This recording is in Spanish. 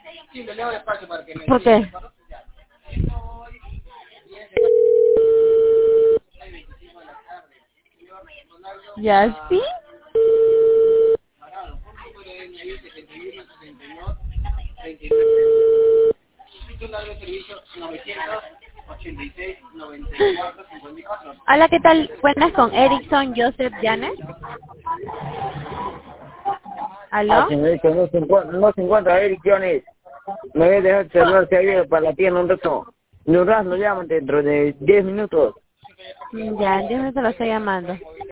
¿Por qué? ¿Ya sí? Hola, ¿qué tal? Buenas con Erickson Joseph Janet. Ah, ¿Aló? señorita, no se encuentra Eric Jones. Me voy a dejar el celular servido para la tienda un rato. De un rato nos llaman dentro de 10 minutos. Ya, yo no te lo estoy llamando.